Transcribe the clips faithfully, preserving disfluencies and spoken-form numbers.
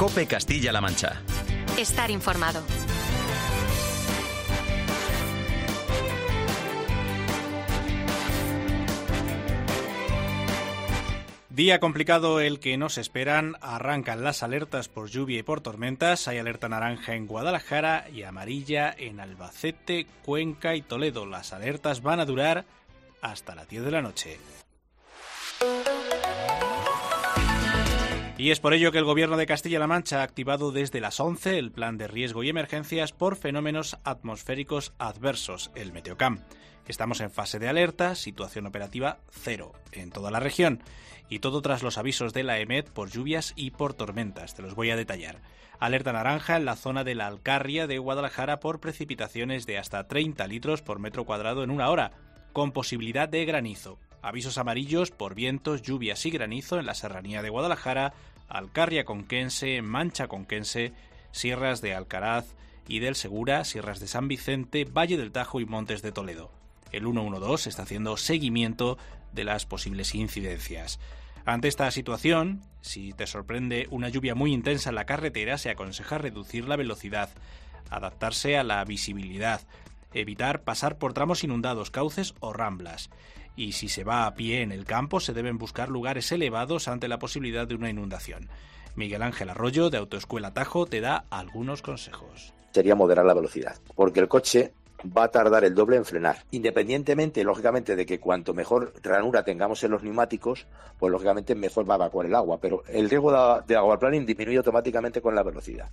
COPE Castilla-La Mancha. Estar informado. Día complicado el que nos esperan. Arrancan las alertas por lluvia y por tormentas. Hay alerta naranja en Guadalajara y amarilla en Albacete, Cuenca y Toledo. Las alertas van a durar hasta las diez de la noche. Y es por ello que el Gobierno de Castilla-La Mancha ha activado desde las once el plan de riesgo y emergencias por fenómenos atmosféricos adversos, el Meteocam. Estamos en fase de alerta, situación operativa cero en toda la región. Y todo tras los avisos de la EMET por lluvias y por tormentas. Te los voy a detallar. Alerta naranja en la zona de la Alcarria de Guadalajara por precipitaciones de hasta treinta litros por metro cuadrado en una hora, con posibilidad de granizo. Avisos amarillos por vientos, lluvias y granizo en la serranía de Guadalajara, Alcarria Conquense, Mancha Conquense, sierras de Alcaraz y del Segura, sierras de San Vicente, Valle del Tajo y Montes de Toledo. El ciento doce está haciendo seguimiento de las posibles incidencias. Ante esta situación, si te sorprende una lluvia muy intensa en la carretera, se aconseja reducir la velocidad, adaptarse a la visibilidad, evitar pasar por tramos inundados, cauces o ramblas. Y si se va a pie en el campo, se deben buscar lugares elevados ante la posibilidad de una inundación. Miguel Ángel Arroyo, de Autoescuela Tajo, te da algunos consejos. Sería moderar la velocidad, porque el coche va a tardar el doble en frenar. Independientemente, lógicamente, de que cuanto mejor ranura tengamos en los neumáticos, pues lógicamente mejor va a evacuar el agua, pero el riesgo de aquaplaning disminuye automáticamente con la velocidad.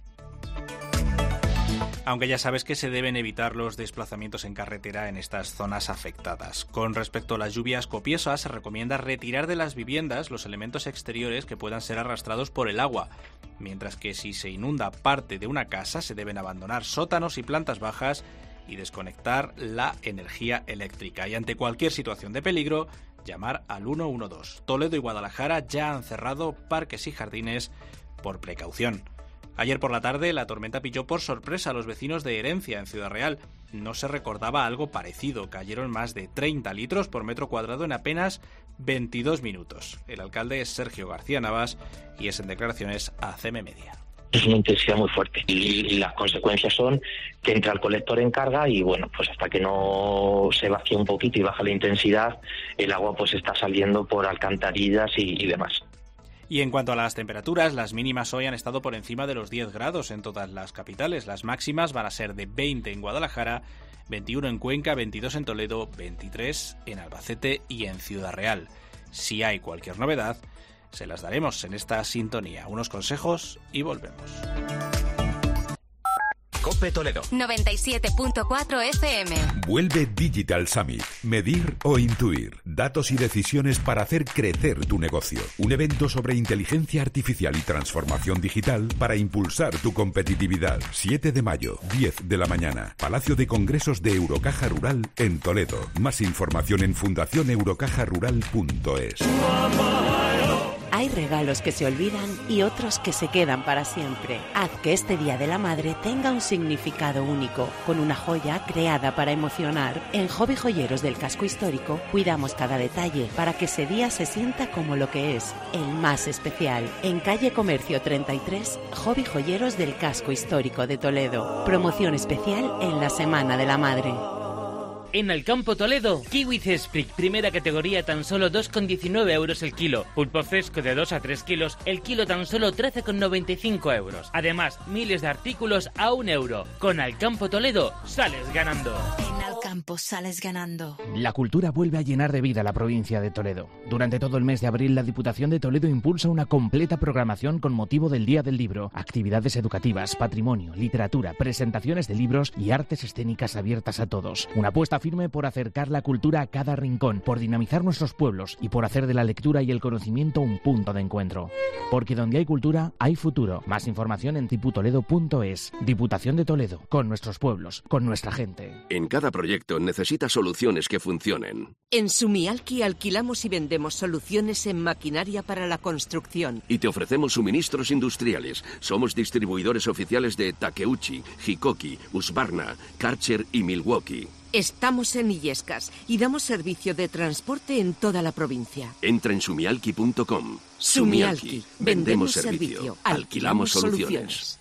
Aunque ya sabes que se deben evitar los desplazamientos en carretera en estas zonas afectadas. Con respecto a las lluvias copiosas, se recomienda retirar de las viviendas los elementos exteriores que puedan ser arrastrados por el agua, mientras que si se inunda parte de una casa, se deben abandonar sótanos y plantas bajas y desconectar la energía eléctrica. Y ante cualquier situación de peligro, llamar al ciento doce. Toledo y Guadalajara ya han cerrado parques y jardines por precaución. Ayer por la tarde la tormenta pilló por sorpresa a los vecinos de Herencia, en Ciudad Real. No se recordaba algo parecido. Cayeron más de treinta litros por metro cuadrado en apenas veintidós minutos. El alcalde es Sergio García Navas y es en declaraciones a C M Media. Es una intensidad muy fuerte y, y las consecuencias son que entra el colector en carga y bueno, pues hasta que no se vacía un poquito y baja la intensidad, el agua pues está saliendo por alcantarillas y, y demás. Y en cuanto a las temperaturas, las mínimas hoy han estado por encima de los diez grados en todas las capitales. Las máximas van a ser de veinte en Guadalajara, veintiuno en Cuenca, veintidós en Toledo, veintitrés en Albacete y en Ciudad Real. Si hay cualquier novedad, se las daremos en esta sintonía. Unos consejos y volvemos. COPE Toledo noventa y siete punto cuatro F M. Vuelve Digital Summit. Medir o intuir. Datos y decisiones para hacer crecer tu negocio. Un evento sobre inteligencia artificial y transformación digital para impulsar tu competitividad. siete de mayo, diez de la mañana. Palacio de Congresos de Eurocaja Rural en Toledo. Más información en fundación eurocaja rural punto es. Hay regalos que se olvidan y otros que se quedan para siempre. Haz que este Día de la Madre tenga un significado único, con una joya creada para emocionar. En Hobby Joyeros del Casco Histórico cuidamos cada detalle para que ese día se sienta como lo que es, el más especial. En calle Comercio treinta y tres, Hobby Joyeros del Casco Histórico de Toledo. Promoción especial en la Semana de la Madre. En Alcampo Toledo, kiwi Cespric, primera categoría, tan solo dos con diecinueve euros el kilo. Pulpo fresco de dos a tres kilos, el kilo tan solo trece con noventa y cinco euros. Además, miles de artículos a un euro. Con Alcampo Toledo, sales ganando. En Alcampo sales ganando. La cultura vuelve a llenar de vida la provincia de Toledo. Durante todo el mes de abril, la Diputación de Toledo impulsa una completa programación con motivo del Día del Libro. Actividades educativas, patrimonio, literatura, presentaciones de libros y artes escénicas abiertas a todos. Una apuesta firme por acercar la cultura a cada rincón, por dinamizar nuestros pueblos y por hacer de la lectura y el conocimiento un punto de encuentro. Porque donde hay cultura, hay futuro. Más información en tiputoledo punto es. Diputación de Toledo, con nuestros pueblos, con nuestra gente. En cada proyecto necesita soluciones que funcionen. En Sumialki alquilamos y vendemos soluciones en maquinaria para la construcción. Y te ofrecemos suministros industriales. Somos distribuidores oficiales de Takeuchi, Hikoki, Husqvarna, Karcher y Milwaukee. Estamos en Illescas y damos servicio de transporte en toda la provincia. Entra en sumialki punto com. Sumialki. Vendemos servicio. Alquilamos soluciones.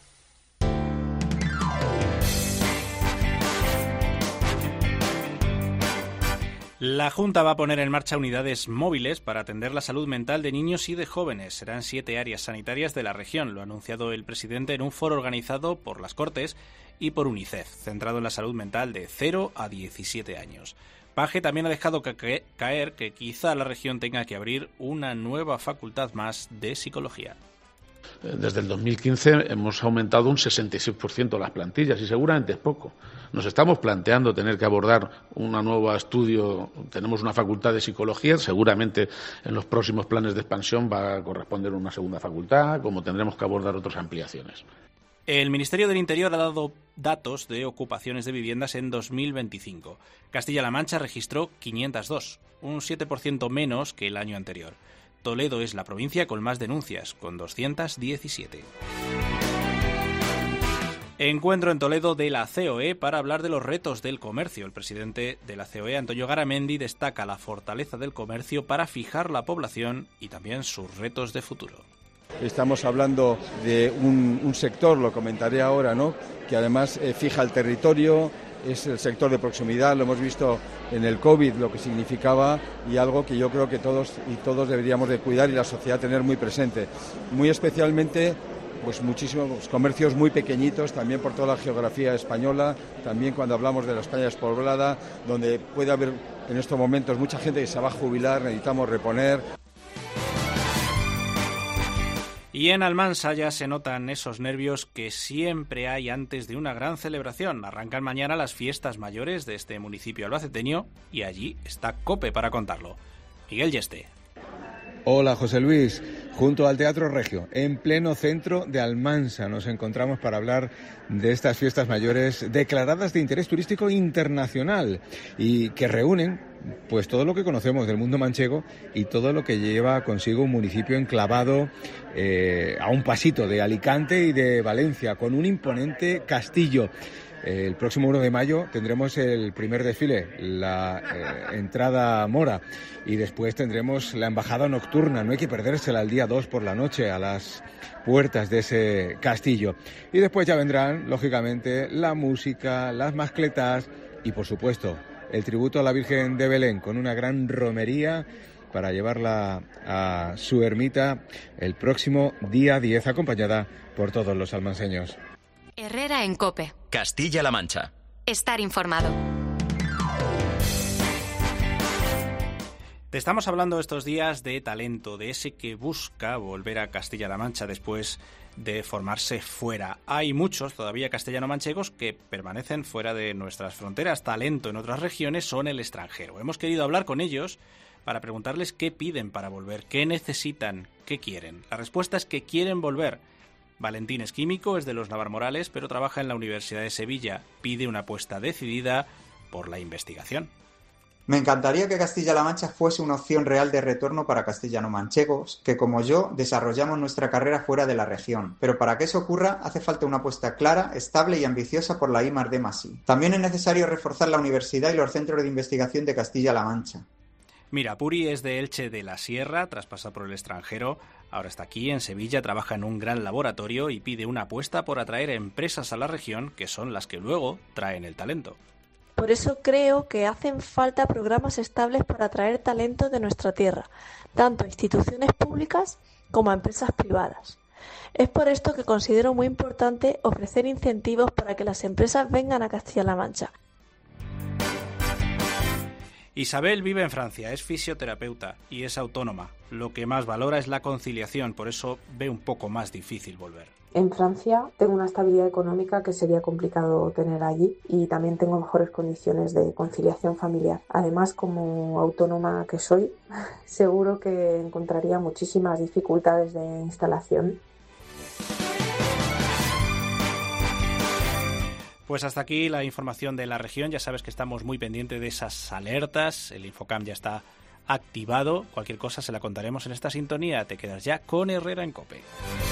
La Junta va a poner en marcha unidades móviles para atender la salud mental de niños y de jóvenes. Serán siete áreas sanitarias de la región. Lo ha anunciado el presidente en un foro organizado por las Cortes y por UNICEF, centrado en la salud mental de cero a diecisiete años. Paje también ha dejado caer que quizá la región tenga que abrir una nueva facultad más de psicología. Desde el dos mil quince hemos aumentado un sesenta y seis por ciento las plantillas y seguramente es poco. Nos estamos planteando tener que abordar un nuevo estudio. Tenemos una facultad de psicología, seguramente en los próximos planes de expansión va a corresponder una segunda facultad, como tendremos que abordar otras ampliaciones. El Ministerio del Interior ha dado datos de ocupaciones de viviendas en dos mil veinticinco. Castilla-La Mancha registró quinientos dos, un siete por ciento menos que el año anterior. Toledo es la provincia con más denuncias, con doscientos diecisiete. Encuentro en Toledo de la C O E para hablar de los retos del comercio. El presidente de la C O E, Antonio Garamendi, destaca la fortaleza del comercio para fijar la población y también sus retos de futuro. Estamos hablando de un, un sector, lo comentaré ahora, ¿no?, que además eh, fija el territorio, es el sector de proximidad, lo hemos visto en el COVID, lo que significaba, y algo que yo creo que todos y todos deberíamos de cuidar y la sociedad tener muy presente. Muy especialmente, pues muchísimos comercios muy pequeñitos, también por toda la geografía española, también cuando hablamos de la España despoblada, donde puede haber en estos momentos mucha gente que se va a jubilar, necesitamos reponer. Y en Almansa ya se notan esos nervios que siempre hay antes de una gran celebración. Arrancan mañana las fiestas mayores de este municipio albaceteño y allí está COPE para contarlo. Miguel Yeste. Hola José Luis, junto al Teatro Regio, en pleno centro de Almansa, nos encontramos para hablar de estas fiestas mayores declaradas de interés turístico internacional y que reúnen pues todo lo que conocemos del mundo manchego y todo lo que lleva consigo un municipio enclavado eh, a un pasito de Alicante y de Valencia, con un imponente castillo. El próximo uno de mayo tendremos el primer desfile, la eh, entrada mora, y después tendremos la embajada nocturna. No hay que perdérsela el día dos por la noche a las puertas de ese castillo. Y después ya vendrán, lógicamente, la música, las mascletas y, por supuesto, el tributo a la Virgen de Belén, con una gran romería para llevarla a su ermita el próximo día diez, acompañada por todos los almanseños. Herrera en COPE. Castilla-La Mancha. Estar informado. Te estamos hablando estos días de talento, de ese que busca volver a Castilla-La Mancha después de formarse fuera. Hay muchos todavía castellano-manchegos que permanecen fuera de nuestras fronteras. Talento en otras regiones son el extranjero. Hemos querido hablar con ellos para preguntarles qué piden para volver, qué necesitan, qué quieren. La respuesta es que quieren volver. Valentín es químico, es de los Navarmorales, pero trabaja en la Universidad de Sevilla. Pide una apuesta decidida por la investigación. Me encantaría que Castilla-La Mancha fuese una opción real de retorno para castellano-manchegos, que como yo desarrollamos nuestra carrera fuera de la región. Pero para que eso ocurra hace falta una apuesta clara, estable y ambiciosa por la I más D más I. También es necesario reforzar la universidad y los centros de investigación de Castilla-La Mancha. Mira, Puri es de Elche de la Sierra, tras pasar por el extranjero. Ahora está aquí, en Sevilla, trabaja en un gran laboratorio y pide una apuesta por atraer empresas a la región, que son las que luego traen el talento. Por eso creo que hacen falta programas estables para atraer talento de nuestra tierra, tanto a instituciones públicas como a empresas privadas. Es por esto que considero muy importante ofrecer incentivos para que las empresas vengan a Castilla-La Mancha. Isabel vive en Francia, es fisioterapeuta y es autónoma. Lo que más valora es la conciliación, por eso ve un poco más difícil volver. En Francia tengo una estabilidad económica que sería complicado tener allí y también tengo mejores condiciones de conciliación familiar. Además, como autónoma que soy, seguro que encontraría muchísimas dificultades de instalación. Pues hasta aquí la información de la región. Ya sabes que estamos muy pendientes de esas alertas. El Infocam ya está activado. Cualquier cosa se la contaremos en esta sintonía. Te quedas ya con Herrera en COPE.